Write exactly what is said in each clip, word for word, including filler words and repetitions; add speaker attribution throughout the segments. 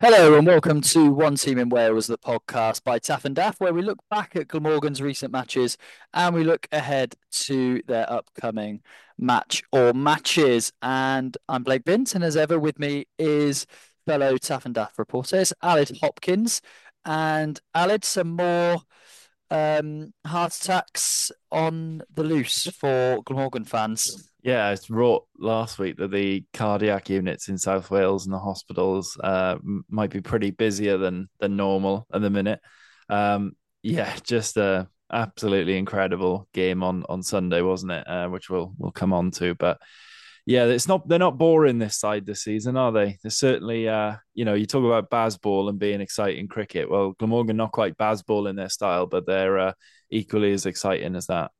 Speaker 1: Hello and welcome to One Team in Wales, the podcast by Taff and Daff, where we look back at Glamorgan's recent matches and we look ahead to their upcoming match or matches. And I'm Blake Bint, and as ever with me is fellow Taff and Daff reporters, Alid Hopkins. And Alid, some more um, heart attacks on the loose for Glamorgan fans.
Speaker 2: Yeah, it's wrote last week that the cardiac units in South Wales and the hospitals uh, m- might be pretty busier than than normal at the minute. Um, yeah, just a absolutely incredible game on on Sunday, wasn't it? Uh, which we'll we'll come on to, but yeah, it's not they're not boring this side this season, are they? They're certainly, uh, you know, you talk about Bazball and being exciting cricket. Well, Glamorgan not quite Bazball in their style, but they're uh, equally as exciting as that.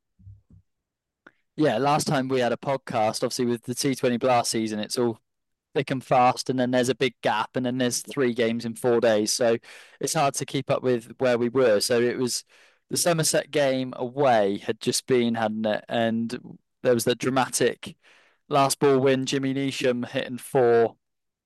Speaker 1: Yeah, last time we had a podcast, obviously with the T twenty Blast season, it's all thick and fast, and then there's a big gap, and then there's three games in four days. So it's hard to keep up with where we were. So it was the Somerset game away had just been, hadn't it? And there was the dramatic last ball win, Jimmy Neesham hitting four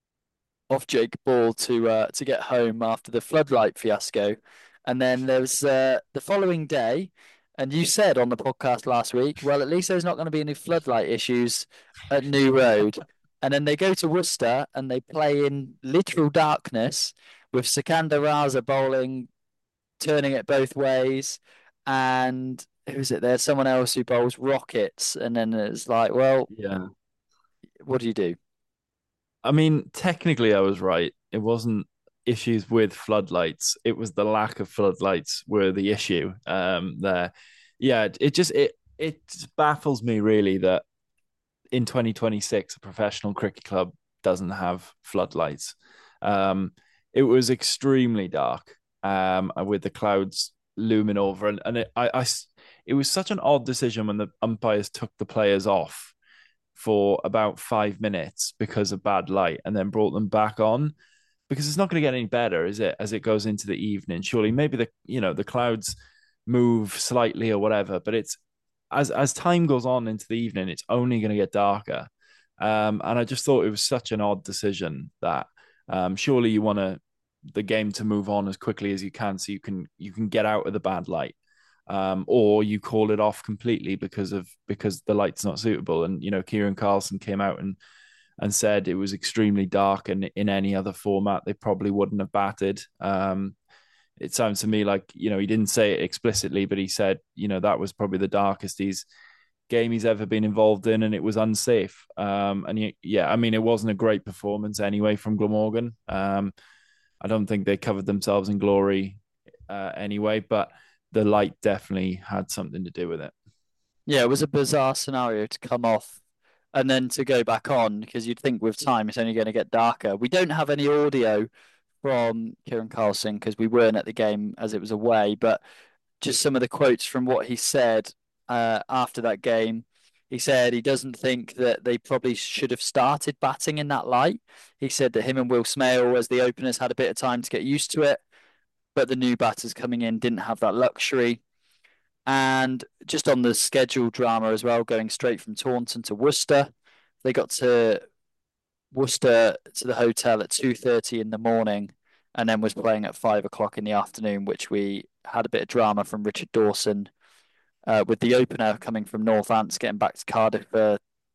Speaker 1: off Jake Ball to uh, to get home after the floodlight fiasco. And then there was uh, the following day, and you said on the podcast last week, well, at least there's not going to be any floodlight issues at New Road. And then they go to Worcester and they play in literal darkness with Sikandar Raza bowling, turning it both ways. And who's it? There's someone else who bowls rockets. And then it's like, well,
Speaker 2: Yeah.
Speaker 1: what do you do?
Speaker 2: I mean, technically, I was right. It wasn't issues with floodlights. It was the lack of floodlights were the issue. Um, there, yeah. It just it it just baffles me really that in twenty twenty-six a professional cricket club doesn't have floodlights. Um, it was extremely dark, um, with the clouds looming over, and and it, I, I it was such an odd decision when the umpires took the players off for about five minutes because of bad light and then brought them back on because it's not going to get any better, is it? As it goes into the evening, surely maybe the you know the clouds move slightly or whatever, but it's as as time goes on into the evening, it's only going to get darker. Um, and I just thought it was such an odd decision that um, surely you want to the game to move on as quickly as you can so you can you can get out of the bad light, um, or you call it off completely because of because the light's not suitable. And you know, Kieran Carlson came out and and said it was extremely dark, and in any other format they probably wouldn't have batted. Um, it sounds to me like you know he didn't say it explicitly, but he said you know that was probably the darkest he's game he's ever been involved in, and it was unsafe. Um, and he, yeah, I mean, it wasn't a great performance anyway from Glamorgan. Um, I don't think they covered themselves in glory uh, anyway, but the light definitely had something to do with it.
Speaker 1: Yeah, it was a bizarre scenario to come off and then to go back on because you'd think with time it's only going to get darker. We don't have any audio from Kieran Carlson because we weren't at the game as it was away, but just some of the quotes from what he said uh, after that game. He said he doesn't think that they probably should have started batting in that light. He said that him and Will Smale, as the openers, had a bit of time to get used to it, but the new batters coming in didn't have that luxury. And just on the schedule drama as well, going straight from Taunton to Worcester, they got to Worcester to the hotel at two thirty in the morning, and then was playing at five o'clock in the afternoon, which we had a bit of drama from Richard Dawson uh, with the opener coming from Northants, getting back to Cardiff for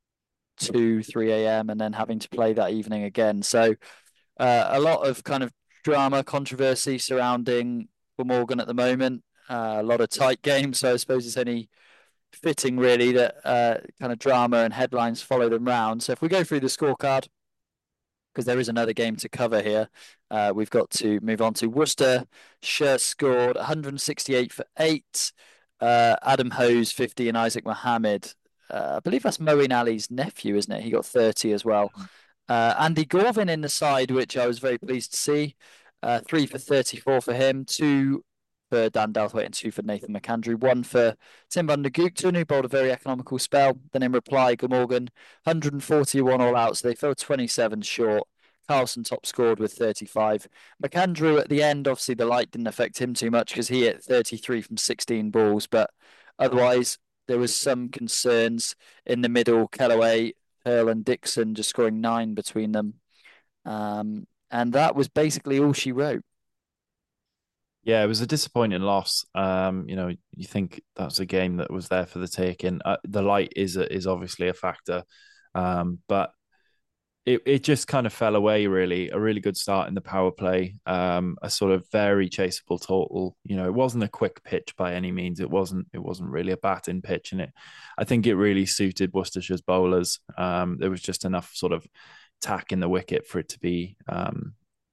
Speaker 1: two, three a m, and then having to play that evening again. So uh, a lot of kind of drama, controversy surrounding Morgan at the moment. Uh, a lot of tight games, so I suppose it's only fitting really that uh, kind of drama and headlines follow them round. So if we go through the scorecard, because there is another game to cover here, uh, we've got to move on to Worcester. Sher scored one hundred sixty-eight for eight. Uh, Adam Hose fifty and Isaac Mohammed. Uh, I believe that's Moeen Ali's nephew, isn't it? He got thirty as well. Uh, Andy Gorvin in the side, which I was very pleased to see. Uh, three for thirty-four for him, two for Dan Douthwaite and two for Nathan McAndrew. One for Tim van der Gugten, who bowled a very economical spell. Then in reply, Glamorgan, one hundred forty-one all out, so they fell twenty-seven short. Carlson top scored with thirty-five. McAndrew at the end, obviously the light didn't affect him too much because he hit thirty-three from sixteen balls, but otherwise there was some concerns in the middle. Kellaway, Pearl and Dixon just scoring nine between them. Um, and that was basically all she wrote.
Speaker 2: Yeah, it was a disappointing loss. Um, you know, you think that was a game that was there for the taking. Uh, the light is a, is obviously a factor, um, but it it just kind of fell away. Really, a really good start in the power play. Um, a sort of very chaseable total. You know, it wasn't a quick pitch by any means. It wasn't. It wasn't really a batting pitch, and it. I think it really suited Worcestershire's bowlers. Um, there was just enough sort of tack in the wicket for it to be um,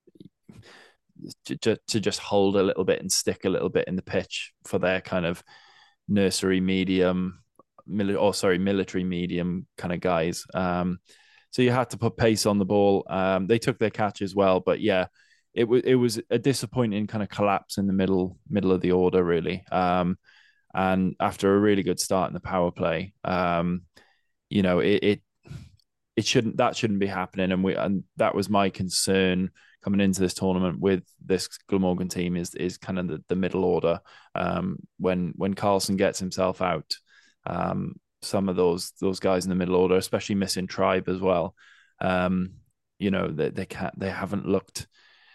Speaker 2: to, to just hold a little bit and stick a little bit in the pitch for their kind of nursery medium, mili- or sorry, military medium kind of guys. Um, so you had to put pace on the ball. Um, they took their catch as well, but yeah, it was it was a disappointing kind of collapse in the middle middle of the order, really. Um, and after a really good start in the power play, um, you know, it, it it shouldn't that shouldn't be happening, and we and that was my concern coming into this tournament with this Glamorgan team is is kind of the, the middle order. Um, when when Carlson gets himself out, um, some of those those guys in the middle order, especially missing Tribe as well, um, you know they they can't they haven't looked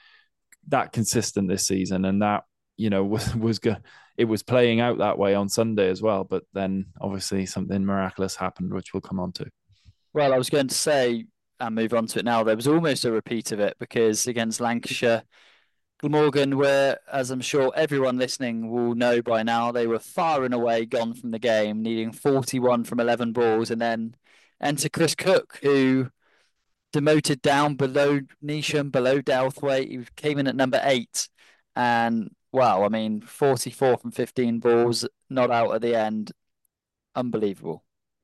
Speaker 2: that consistent this season, and that you know was was good. It was playing out that way on Sunday as well, but then obviously something miraculous happened, which we'll come on to.
Speaker 1: Well, I was going to say, and move on to it now, there was almost a repeat of it because against Lancashire, Glamorgan were, as I'm sure everyone listening will know by now, they were far and away gone from the game, needing forty-one from eleven balls, and then enter Chris Cook, who demoted down below Neesham, below Douthwaite. He came in at number eight. And wow, I mean, forty-four from fifteen balls, not out at the end. Unbelievable.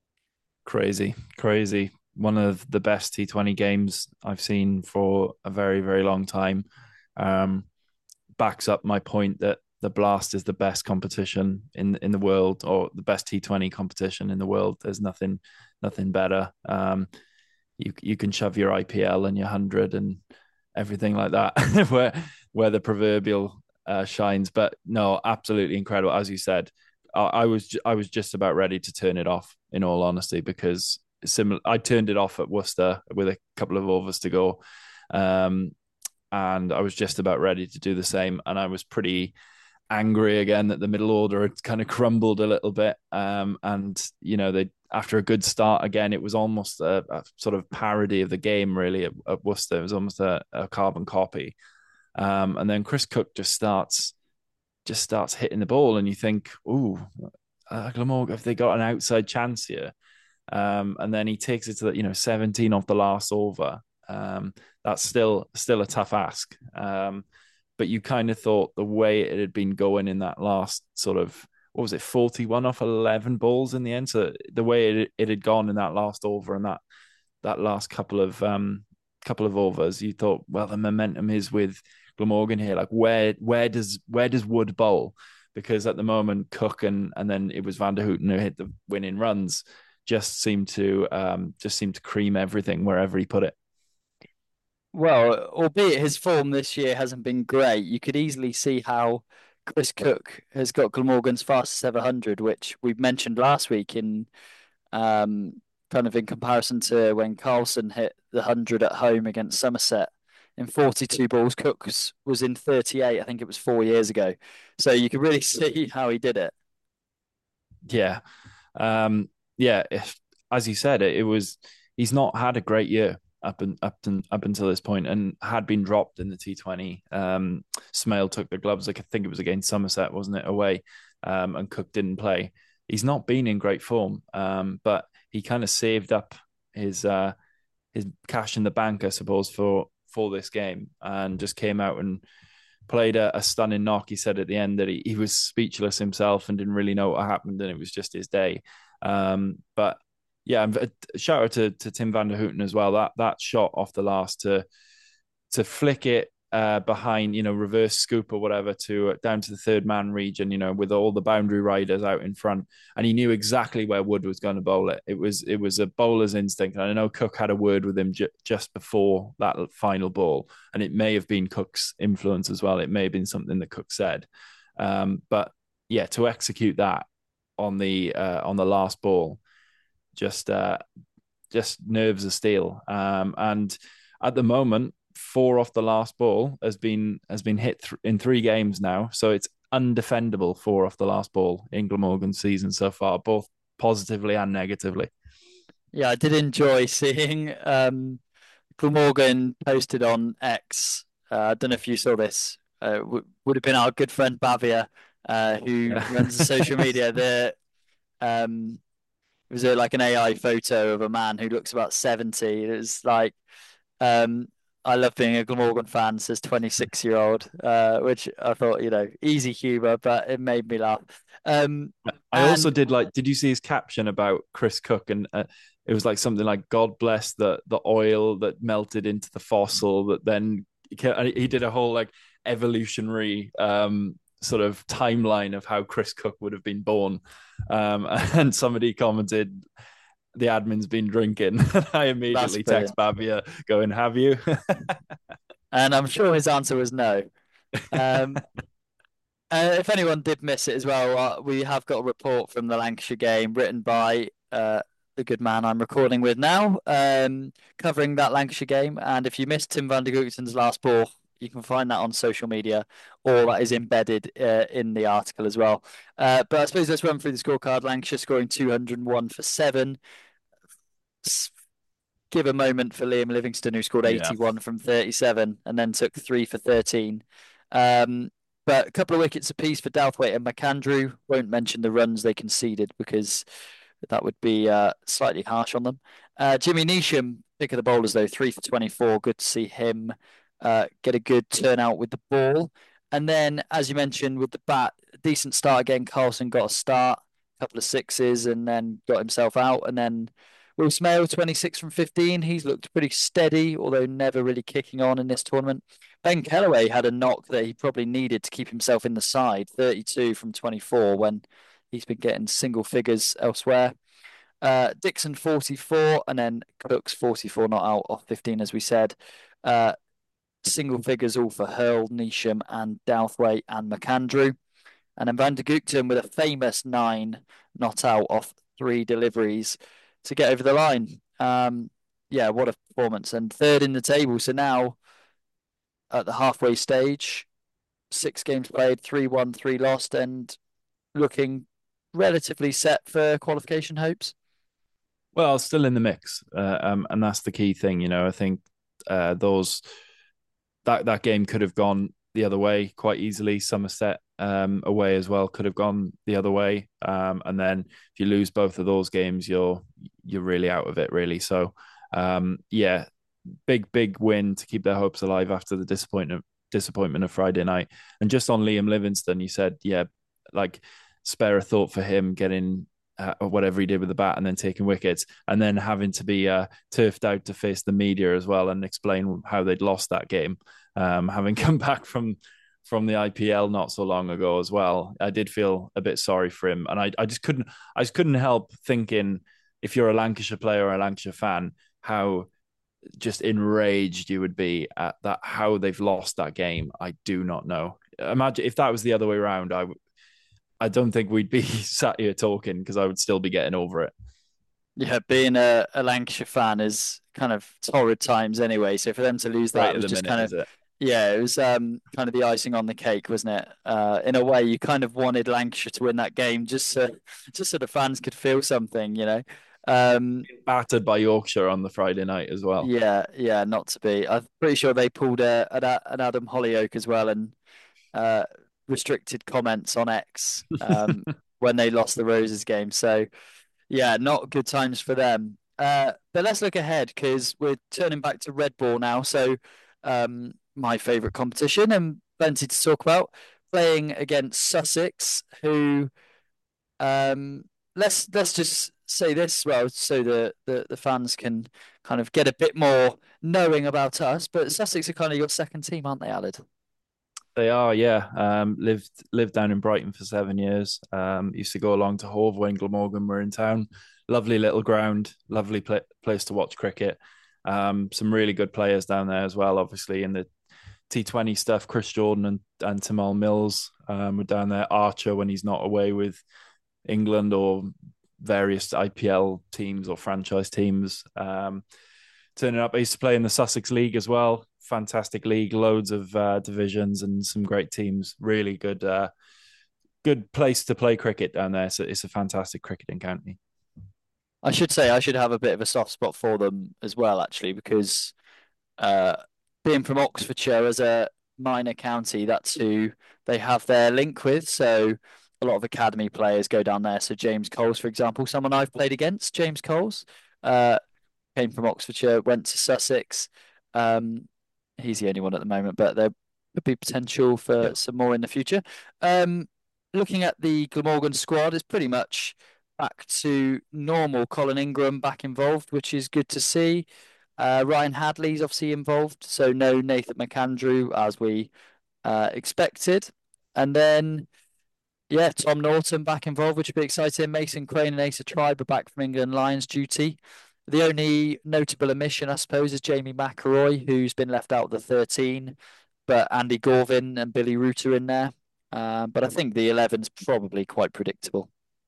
Speaker 2: Crazy, crazy. One of the best T twenty games I've seen for a very, very long time. Um, backs up my point that the Blast is the best competition in in the world, or the best T twenty competition in the world. There's nothing, nothing better. Um, you you can shove your I P L and your hundred and everything like that, where where the proverbial uh, shines. But no, absolutely incredible. As you said, I, I was I was just about ready to turn it off. In all honesty, because similar, I turned it off at Worcester with a couple of overs to go, um, and I was just about ready to do the same. And I was pretty angry again that the middle order had kind of crumbled a little bit. Um, and you know, they after a good start again, it was almost a, a sort of parody of the game, really. At, at Worcester, it was almost a, a carbon copy. Um, and then Chris Cook just starts just starts hitting the ball, and you think, "Ooh, uh, Glamorgan, have they got an outside chance here?" Um, and then he takes it to the, you know seventeen off the last over. Um, that's still still a tough ask. Um, but you kind of thought the way it had been going in that last sort of what was it, forty-one off eleven balls in the end. So the way it, it had gone in that last over and that that last couple of um couple of overs, you thought, well, the momentum is with Glamorgan here. Like where where does where does Wood bowl? Because at the moment, Cook and and then it was Van der Houten who hit the winning runs. Just seemed to um just seemed to cream everything wherever he put it.
Speaker 1: Well, albeit his form this year hasn't been great, you could easily see how Chris Cook has got Glamorgan's fastest ever hundred, which we mentioned last week in um, kind of in comparison to when Carlson hit the hundred at home against Somerset in forty-two balls. Cook's was in thirty-eight, I think it was four years ago. So you could really see how he did it.
Speaker 2: Yeah, um, yeah. If, as you said, it, it was he's not had a great year up and up and up until this point, and had been dropped in the T twenty. Um, Smale took the gloves. Like I think it was against Somerset, wasn't it? Away, um, and Cook didn't play. He's not been in great form, um, but he kind of saved up his uh, his cash in the bank, I suppose, for for this game, and just came out and played a, a stunning knock. He said at the end that he, he was speechless himself and didn't really know what happened, and it was just his day. Um, but yeah, shout out to, to Tim van der Houten as well. That that shot off the last to to flick it uh, behind, you know, reverse scoop or whatever to uh, down to the third man region, you know, with all the boundary riders out in front, and he knew exactly where Wood was going to bowl it. It was it was a bowler's instinct, and I know Cook had a word with him ju- just before that final ball, and it may have been Cook's influence as well. It may have been something that Cook said, um, but yeah, to execute that on the uh, on the last ball, just uh, just nerves of steel, um, and at the moment four off the last ball has been has been hit th- in three games now, so it's undefendable four off the last ball in Glamorgan's season so far, both positively and negatively.
Speaker 1: Yeah, I did enjoy seeing um, Glamorgan posted on X. Uh, I don't know if you saw this. Uh, w would have been our good friend Bavia, uh, who
Speaker 2: Yeah.
Speaker 1: runs the social media. The um, it was a, like an A I photo of a man who looks about seventy. It was like, um, I love being a Glamorgan fan, says twenty-six year old, uh, which I thought, you know, easy humor, but it made me laugh. Um,
Speaker 2: I also
Speaker 1: and
Speaker 2: did like, did you see his caption about Chris Cook? And uh, it was like something like, God bless the the oil that melted into the fossil that then he did a whole like evolutionary um, sort of timeline of how Chris Cook would have been born. Um, and somebody commented, the admin's been drinking. And I
Speaker 1: that's
Speaker 2: immediately text
Speaker 1: brilliant.
Speaker 2: Babia going, have you?
Speaker 1: And I'm sure his answer was no. Um, Uh, if anyone did miss it as well, uh, we have got a report from the Lancashire game written by uh, the good man I'm recording with now, um, covering that Lancashire game. And if you missed Tim van der Gugten's last ball, you can find that on social media, or that is embedded uh, in the article as well. Uh, but I suppose let's run through the scorecard. Lancashire scoring two hundred one for seven. Give a moment for Liam Livingston, who scored
Speaker 2: Yeah.
Speaker 1: eighty-one from thirty-seven and then took three for thirteen. Um, but a couple of wickets apiece for Douthwaite and McAndrew. Won't mention the runs they conceded because that would be uh, slightly harsh on them. Uh, Jimmy Neesham, pick of the bowlers, though, three for twenty-four. Good to see him uh, get a good turnout with the ball. And then, as you mentioned, with the bat, decent start again. Carlson got a start, a couple of sixes, and then got himself out. And then Will Smale, twenty-six from fifteen. He's looked pretty steady, although never really kicking on in this tournament. Ben Kellaway had a knock that he probably needed to keep himself in the side, thirty-two from twenty-four, when he's been getting single figures elsewhere. Uh, Dixon, forty-four, and then Cooks, forty-four, not out off fifteen, as we said. Uh, single figures all for Hurl, Neesham, and Douthwaite and McAndrew. And then Van der Gugten with a famous nine not out off three deliveries to get over the line. Um, yeah, what a performance. And third in the table. So now at the halfway stage, six games played, three won, three lost, and looking relatively set for qualification hopes.
Speaker 2: Well, still in the mix, uh, um, and that's the key thing. You know, I think uh, those that that game could have gone the other way quite easily. Somerset um, away as well could have gone the other way, um, and then if you lose both of those games, you're you're really out of it, really. So, um, yeah, big big win to keep their hopes alive after the disappointment disappointment of Friday night. And just on Liam Livingston, you said, yeah, like spare a thought for him getting uh, whatever he did with the bat and then taking wickets and then having to be uh, turfed out to face the media as well and explain how they'd lost that game, um, having come back from from the I P L not so long ago as well. I did feel a bit sorry for him, and I, I just couldn't I just couldn't help thinking, if you're a Lancashire player or a Lancashire fan, how just enraged you would be at that, how they've lost that game. I do not know. Imagine if that was the other way around. I I don't think we'd be sat here talking because I would still be getting over it.
Speaker 1: Yeah, being a, a Lancashire fan is kind of torrid times anyway. So for them to lose that
Speaker 2: Right at
Speaker 1: was
Speaker 2: the
Speaker 1: just
Speaker 2: minute,
Speaker 1: kind of,
Speaker 2: is it?
Speaker 1: yeah, it was um kind of the icing on the cake, wasn't it? Uh, in a way, you kind of wanted Lancashire to win that game just so just so the fans could feel something, you know. Um,
Speaker 2: Battered by Yorkshire on the Friday night as well.
Speaker 1: yeah, yeah, not to be. I'm pretty sure they pulled a, an, an Adam Hollyoak as well and uh, restricted comments on X um, when they lost the Roses game. So yeah, not good times for them. Uh, but let's look ahead because we're turning back to red ball now. So um, my favourite competition and plenty to talk about. Playing against Sussex, who um, let's let's just say this as well, so the, the the fans can kind of get a bit more knowing about us. But Sussex are kind of your second team, aren't they, Alid?
Speaker 2: They are, yeah. Um, lived lived down in Brighton for seven years. Um, used to go along to Hove when Glamorgan were in town. Lovely little ground, lovely pla place to watch cricket. Um, some really good players down there as well. Obviously in the T twenty stuff, Chris Jordan and, and Tamal Mills um, were down there. Archer when he's not away with England or various I P L teams or franchise teams. Um, turning up, I used to play in the Sussex League as well fantastic league, loads of uh, divisions and some great teams. Really good, uh, good place to play cricket down there. So it's a fantastic cricketing county.
Speaker 1: I should say I should have a bit of a soft spot for them as well, actually, because uh, being from Oxfordshire as a minor county, that's who they have their link with. So a lot of academy players go down there. So James Coles, for example, someone I've played against, James Coles, uh, came from Oxfordshire, went to Sussex. Um, he's the only one at the moment, but there could be potential for
Speaker 2: Yeah.
Speaker 1: some more in the future. Um, looking at the Glamorgan squad, is pretty much back to normal. Colin Ingram back involved, which is good to see. Uh, Ryan Hadley's obviously involved, so no Nathan McAndrew as we uh, expected. And then, yeah, Tom Norton back involved, which would be exciting. Mason Crane and Asa Tribe are back from England Lions duty. The only notable omission, I suppose, is Jamie McElroy, who's been left out of the thirteen, but Andy Gorvin and Billy Root are in there. Uh, but I think the eleven's probably quite predictable.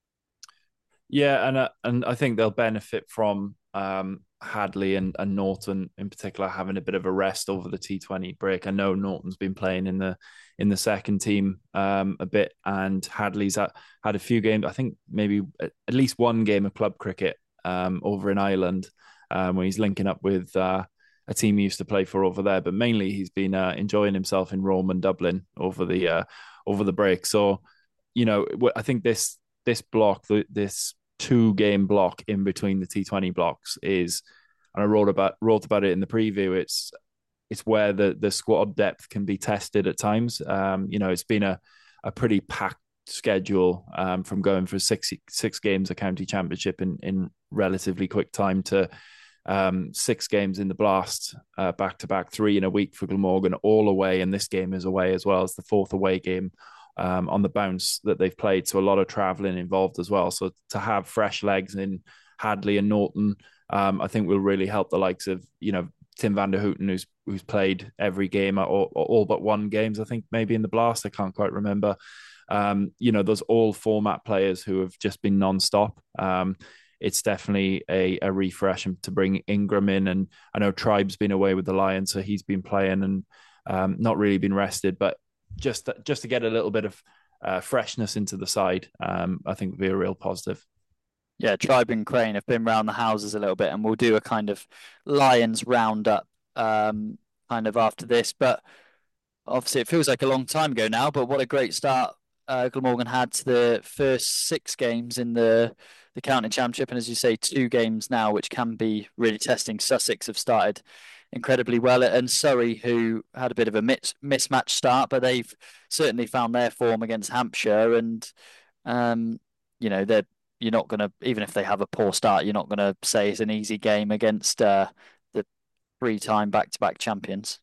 Speaker 2: Yeah, and uh, and I think they'll benefit from um, Hadley and, and Norton in particular having a bit of a rest over the T twenty break. I know Norton's been playing in the in the second team um, a bit, and Hadley's had, had a few games. I think maybe at least one game of club cricket um, over in Ireland um, when he's linking up with uh, a team he used to play for over there. But mainly he's been uh, enjoying himself in Rome and Dublin over the uh, over the break. So you know, I think this this block, this two game block in between the T twenty blocks is, and I wrote about wrote about it in the preview. It's it's where the the squad depth can be tested at times. Um, you know, it's been a a pretty packed schedule um, from going for six six games of county championship in in relatively quick time to um, six games in the Blast uh, back to back, three in a week for Glamorgan, all away, and this game is away as well. It's the fourth away game um, on the bounce that they've played. So a lot of travelling involved as well. So to have fresh legs in Hadley and Norton, um, I think will really help the likes of, you know, Tim van der Houten, who's who's played every game, or, or all but one games, I think maybe in the Blast. I can't quite remember. Um, you know, those all format players who have just been non-stop. Um, it's definitely a, a refresh to bring Ingram in. And I know Tribe's been away with the Lions, so he's been playing and um, not really been rested. But just to, just to get a little bit of uh, freshness into the side, um, I think would be a real positive.
Speaker 1: Yeah, Tribe and Crane have been round the houses a little bit, and we'll do a kind of Lions roundup um, kind of after this. But obviously, it feels like a long time ago now. But what a great start uh, Glamorgan had to the first six games in the the county championship, and as you say, two games now, which can be really testing. Sussex have started incredibly well, and Surrey, who had a bit of a mis- mismatch start, but they've certainly found their form against Hampshire, and um, you know they're you're not going to, even if they have a poor start, you're not going to say it's an easy game against uh, the three-time back-to-back champions.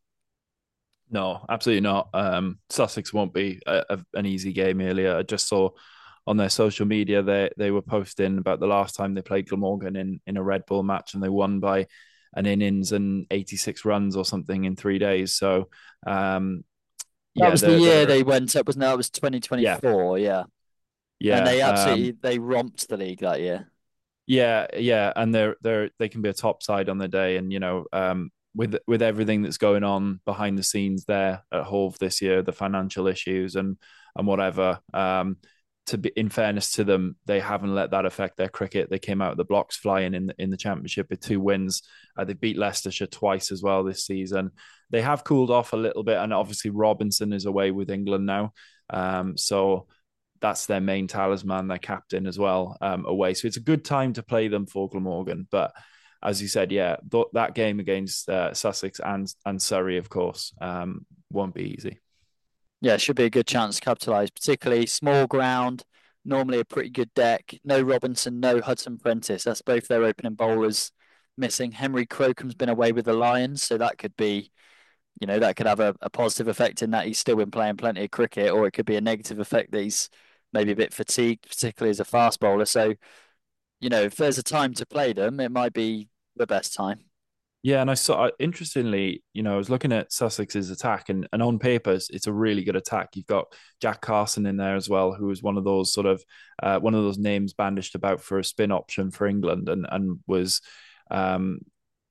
Speaker 2: No, absolutely not. Um, Sussex won't be a, a, an easy game earlier. I just saw on their social media they they were posting about the last time they played Glamorgan in, in a Red Bull match, and they won by an innings and eighty-six runs or something in three days. So, um,
Speaker 1: That
Speaker 2: yeah,
Speaker 1: was the
Speaker 2: they're,
Speaker 1: year
Speaker 2: they're
Speaker 1: they went up, wasn't it? That was
Speaker 2: yeah,
Speaker 1: twenty twenty-four, yeah. And
Speaker 2: yeah.
Speaker 1: they
Speaker 2: Um,
Speaker 1: absolutely they romped the league that year.
Speaker 2: Yeah, yeah, and they're they're they can be a top side on the day, and you know, um, with with everything that's going on behind the scenes there at Hove this year, the financial issues and and whatever. Um, to be in fairness to them, they haven't let that affect their cricket. They came out of the blocks flying in the, in the championship with two wins. Uh, they beat Leicestershire twice as well this season. They have cooled off a little bit, and obviously Robinson is away with England now, um, so that's their main talisman, their captain as well, um, away. So it's a good time to play them for Glamorgan. But as you said, yeah, th- that game against uh, Sussex and and Surrey, of course, um, won't be easy.
Speaker 1: Yeah, should be a good chance to capitalise, particularly small ground, normally a pretty good deck. No Robinson, no Hudson Prentice. That's both their opening bowlers missing. Henry Crocom's been away with the Lions, so that could be, you know, that could have a, a positive effect in that he's still been playing plenty of cricket, or it could be a negative effect that he's maybe a bit fatigued, particularly as a fast bowler. So, you know, if there's a time to play them, it might be the best time.
Speaker 2: Yeah, and I saw interestingly, you know, I was looking at Sussex's attack, and, and on paper, it's, it's a really good attack. You've got Jack Carson in there as well, who was one of those sort of uh, one of those names bandished about for a spin option for England, and and was um,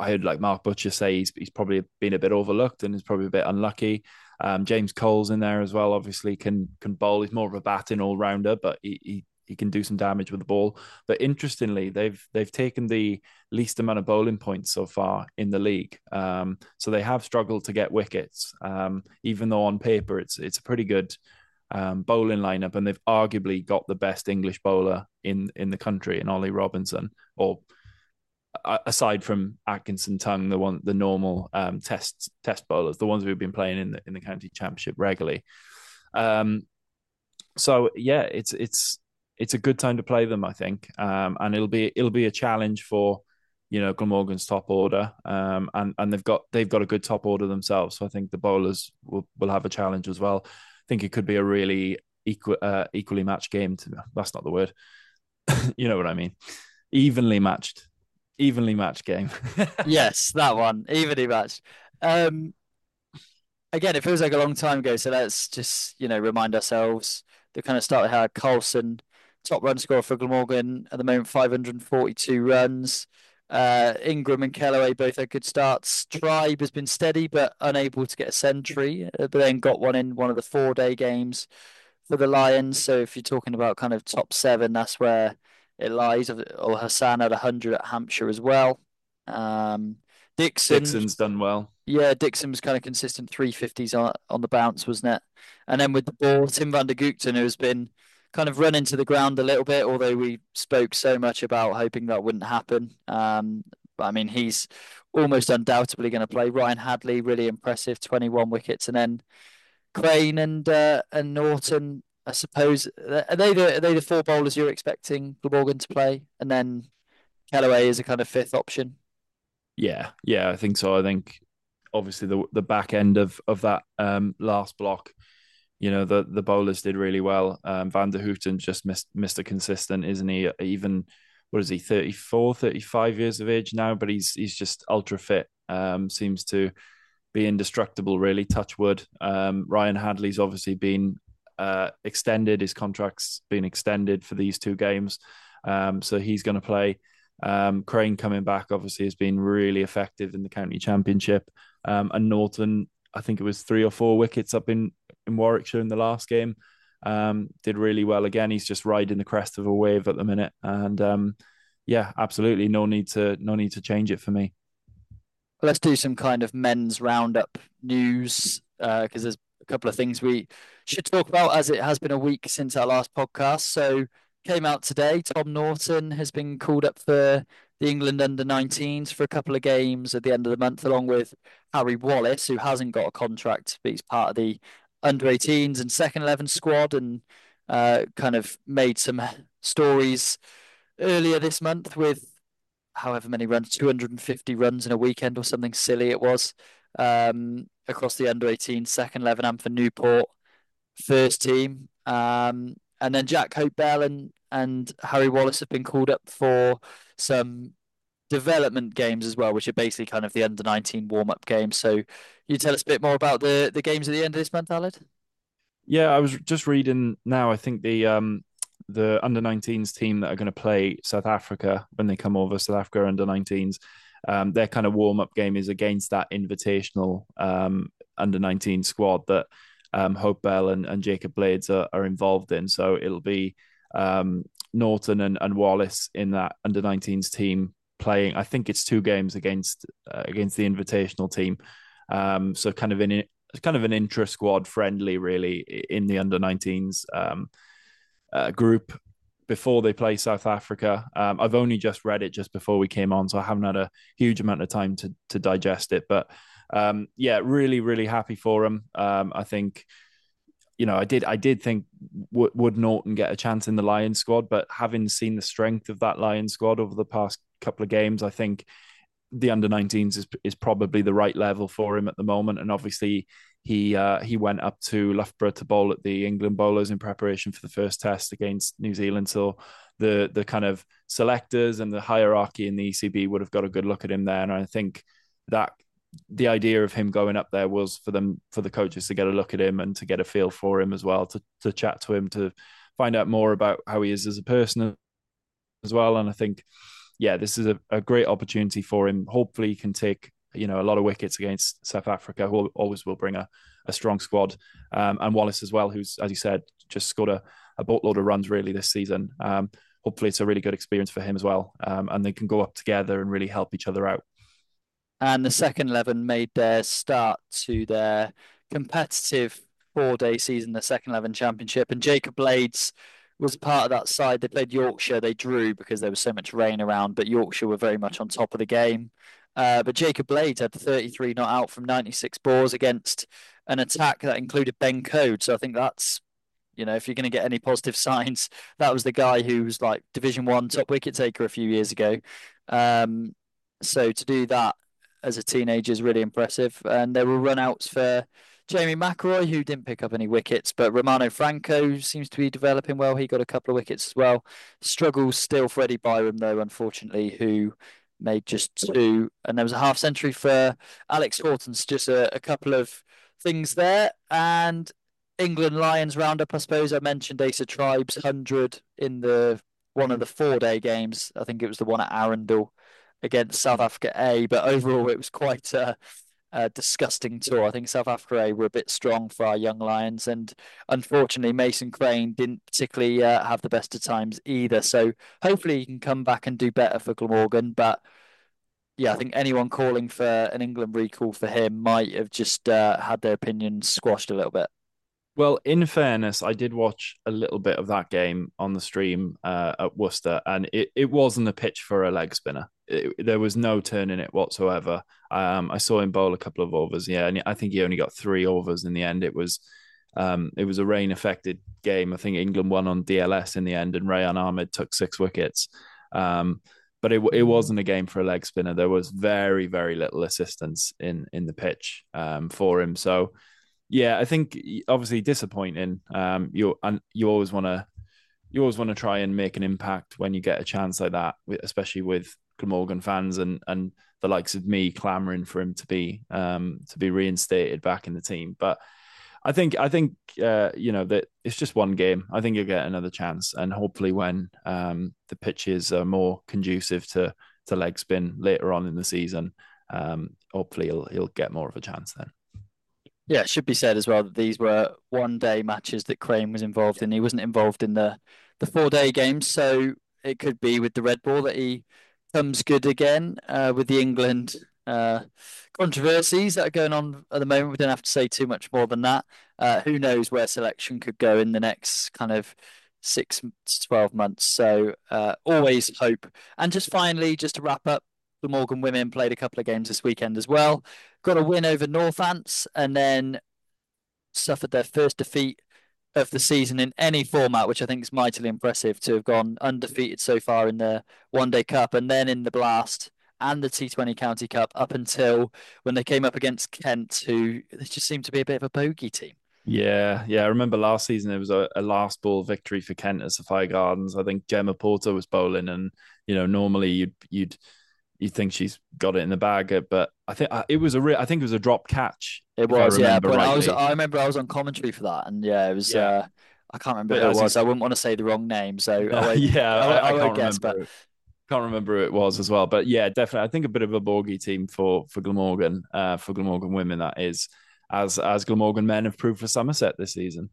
Speaker 2: I heard like Mark Butcher say he's he's probably been a bit overlooked and is probably a bit unlucky. Um, James Cole's in there as well. Obviously, can can bowl. He's more of a batting all rounder, but he, he he can do some damage with the ball. But interestingly, they've they've taken the least amount of bowling points so far in the league. Um, so they have struggled to get wickets, um, even though on paper it's it's a pretty good um, bowling lineup, and they've arguably got the best English bowler in in the country in Ollie Robinson, or aside from Atkinson, Tongue, the one, the normal um, test test bowlers, the ones who've been playing in the in the county championship regularly. Um, so yeah, it's it's it's a good time to play them, I think, um, and it'll be it'll be a challenge for you know Glamorgan's top order, um, and and they've got they've got a good top order themselves. So I think the bowlers will will have a challenge as well. I think it could be a really equal uh, equally matched game. To, that's not the word. You know what I mean? Evenly matched evenly matched game.
Speaker 1: Yes, that one, evenly matched. Um, again, it feels like a long time ago, so let's just, you know, remind ourselves the kind of start we had. Carlson, top run scorer for Glamorgan at the moment, five hundred forty-two runs. Uh, Ingram and Kellaway both had good starts. Tribe has been steady but unable to get a century, uh, but then got one in one of the four day games for the Lions. So if you're talking about kind of top seven, that's where it lies. Or Hassan had one hundred at Hampshire as well. Um, Dixon,
Speaker 2: Dixon's done well.
Speaker 1: yeah, Dixon was kind of consistent three fifties on, on the bounce, wasn't it? And then with the ball, Tim van der Gugten, who has been kind of run into the ground a little bit, although we spoke so much about hoping that wouldn't happen. Um, but I mean, he's almost undoubtedly going to play. Ryan Hadley, really impressive, twenty-one wickets. And then Crane and uh, and Norton, I suppose, are they the are they the four bowlers you're expecting Glamorgan to play? And then Kellaway is a kind of fifth option.
Speaker 2: Yeah, yeah, I think so. I think obviously the the back end of of that um, last block, you know, the the bowlers did really well. Um, Van der Houten just missed Mister Consistent, isn't he? Even what is he, thirty four, thirty five years of age now, but he's he's just ultra fit. Um, seems to be indestructible, really. Touch wood. Um, Ryan Hadley's obviously been uh, extended. His contract's been extended for these two games, um, so he's going to play. Um, Crane coming back obviously has been really effective in the county championship, um, and Norton, I think it was three or four wickets up in in Warwickshire in the last game. Um, did really well again. He's just riding the crest of a wave at the minute, and um, yeah, absolutely no need to no need to change it for me.
Speaker 1: Let's do some kind of men's roundup news because uh, there's a couple of things we should talk about as it has been a week since our last podcast. So came out today. Tom Norton has been called up for the England under nineteens for a couple of games at the end of the month, along with Harry Wallace, who hasn't got a contract, but he's part of the under eighteens and second eleven squad and uh, kind of made some stories earlier this month with however many runs, two hundred fifty runs in a weekend or something silly it was, um, across the under eighteen, second eleven and for Newport, first team. Um, and then Jack Hope Bell and, and Harry Wallace have been called up for some development games as well, which are basically kind of the under nineteen warm up games. So you tell us a bit more about the, the games at the end of this month, Aled?
Speaker 2: Yeah, I was just reading now. I think the um the under nineteens team that are going to play South Africa when they come over, South Africa under nineteens, um, their kind of warm up game is against that invitational um under nineteen squad that um Hope Bell and, and Jacob Blades are, are involved in. So it'll be um Norton and, and Wallace in that under nineteens team playing. I think it's two games against uh, against the invitational team. Um, so kind of in kind of an intra squad friendly, really, in the under nineteens um, uh, group before they play South Africa. Um, I've only just read it just before we came on, so I haven't had a huge amount of time to to digest it. But um, yeah, really, really happy for them. Um, I think. You know, I did. I did think would, would Norton get a chance in the Lions squad, but having seen the strength of that Lions squad over the past couple of games, I think the under nineteens is is probably the right level for him at the moment. And obviously, he uh, he went up to Loughborough to bowl at the England bowlers in preparation for the first test against New Zealand. So the the kind of selectors and the hierarchy in the E C B would have got a good look at him there. And I think that the idea of him going up there was for them for the coaches to get a look at him and to get a feel for him as well, to to chat to him, to find out more about how he is as a person as well. And I think yeah, this is a, a great opportunity for him. Hopefully, he can take you know a lot of wickets against South Africa, who always will bring a, a strong squad, um, and Wallace as well, who's, as you said, just scored a, a boatload of runs really this season. Um, hopefully, it's a really good experience for him as well, um, and they can go up together and really help each other out.
Speaker 1: And the second eleven made their start to their competitive four-day season, the second eleven championship, and Jacob Blades was part of that side. They played Yorkshire. They drew because there was so much rain around, but Yorkshire were very much on top of the game. Uh, but Jacob Blades had thirty-three not out from ninety-six balls against an attack that included Ben Code. So I think that's, you know, if you're going to get any positive signs, that was the guy who was like Division One top wicket taker a few years ago. Um, so to do that as a teenager is really impressive. And there were run-outs for Jamie McElroy, who didn't pick up any wickets, but Romano Franco seems to be developing well. He got a couple of wickets as well. Struggles still for Eddie Byram, though, unfortunately, who made just two. And there was a half century for Alex Horton's, just a, a couple of things there. And England Lions roundup, I suppose. I mentioned Asa Tribe's one hundred in the one of the four day games. I think it was the one at Arundel against South Africa A, but overall it was quite a, a disgusting tour. I think South Africa A were a bit strong for our young Lions, and unfortunately Mason Crane didn't particularly uh, have the best of times either. So hopefully he can come back and do better for Glamorgan. But yeah, I think anyone calling for an England recall for him might have just uh, had their opinions squashed a little bit.
Speaker 2: Well, in fairness, I did watch a little bit of that game on the stream uh, at Worcester, and it, it wasn't a pitch for a leg spinner. It, there was no turn in it whatsoever. Um, I saw him bowl a couple of overs, yeah, and I think he only got three overs in the end. It was um, it was a rain affected game. I think England won on D L S in the end, and Rayan Ahmed took six wickets. Um, but it it wasn't a game for a leg spinner. There was very very little assistance in in the pitch um, for him. So yeah, I think obviously disappointing. Um, you and you always want to you always want to try and make an impact when you get a chance like that, especially with Glamorgan fans and and the likes of me clamoring for him to be um to be reinstated back in the team. But I think I think uh, you know that it's just one game. I think you'll get another chance, and hopefully when um the pitches are more conducive to to leg spin later on in the season, um hopefully he'll he'll get more of a chance then.
Speaker 1: Yeah, it should be said as well that these were one day matches that Crane was involved in. He wasn't involved in the the four day games, so it could be with the red ball that he comes good again uh, with the England uh, controversies that are going on at the moment. We don't have to say too much more than that. Uh, who knows where selection could go in the next kind of six to twelve months. So uh, always hope. And just finally, just to wrap up, the Morgan women played a couple of games this weekend as well. Got a win over Northants and then suffered their first defeat of the season in any format, which I think is mightily impressive to have gone undefeated so far in the One Day Cup and then in the Blast and the T twenty County Cup up until when they came up against Kent, who they just seemed to be a bit of a bogey team.
Speaker 2: Yeah, yeah. I remember last season it was a, a last ball victory for Kent at Sophia Gardens. I think Gemma Porter was bowling, and you know normally you'd you'd you think she's got it in the bag, but I think uh, it was a real. I think it was a drop catch.
Speaker 1: It
Speaker 2: If I
Speaker 1: was, yeah.
Speaker 2: remember
Speaker 1: But I was,
Speaker 2: rightly.
Speaker 1: I remember I was on commentary for that, and yeah, it was.
Speaker 2: Yeah,
Speaker 1: Uh, I can't remember
Speaker 2: but
Speaker 1: who it
Speaker 2: as you,
Speaker 1: was. I wouldn't want to say the wrong name, so I
Speaker 2: no,
Speaker 1: won't.
Speaker 2: yeah,
Speaker 1: I won't,
Speaker 2: I,
Speaker 1: I
Speaker 2: I
Speaker 1: won't
Speaker 2: can't
Speaker 1: guess. But
Speaker 2: remember. Can't remember who it was as well, but yeah, definitely. I think a bit of a bogey team for for Glamorgan, uh, for Glamorgan women. That is, as as Glamorgan men have proved for Somerset this season.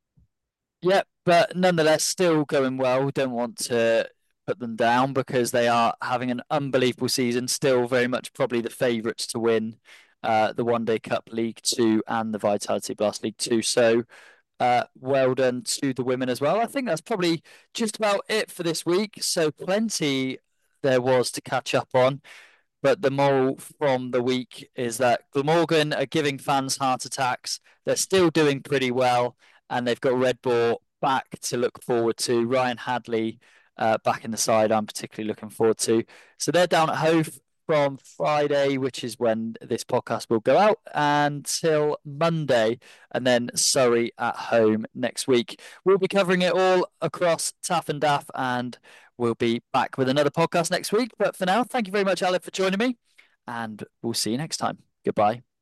Speaker 1: yeah, but nonetheless, still going well. Don't want to put them down because they are having an unbelievable season. Still very much probably the favourites to win uh, the One Day Cup League Two and the Vitality Blast League Two. So uh, well done to the women as well. I think that's probably just about it for this week. So plenty there was to catch up on. But the moral from the week is that Glamorgan are giving fans heart attacks. They're still doing pretty well, and they've got Red Ball back to look forward to. Ryan Hadley uh, back in the side, I'm particularly looking forward to. So they're down at Hove from Friday, which is when this podcast will go out, until Monday, and then Surrey at home next week. We'll be covering it all across Taff and Daff, and we'll be back with another podcast next week. But for now, thank you very much, Alan, for joining me, and we'll see you next time. Goodbye.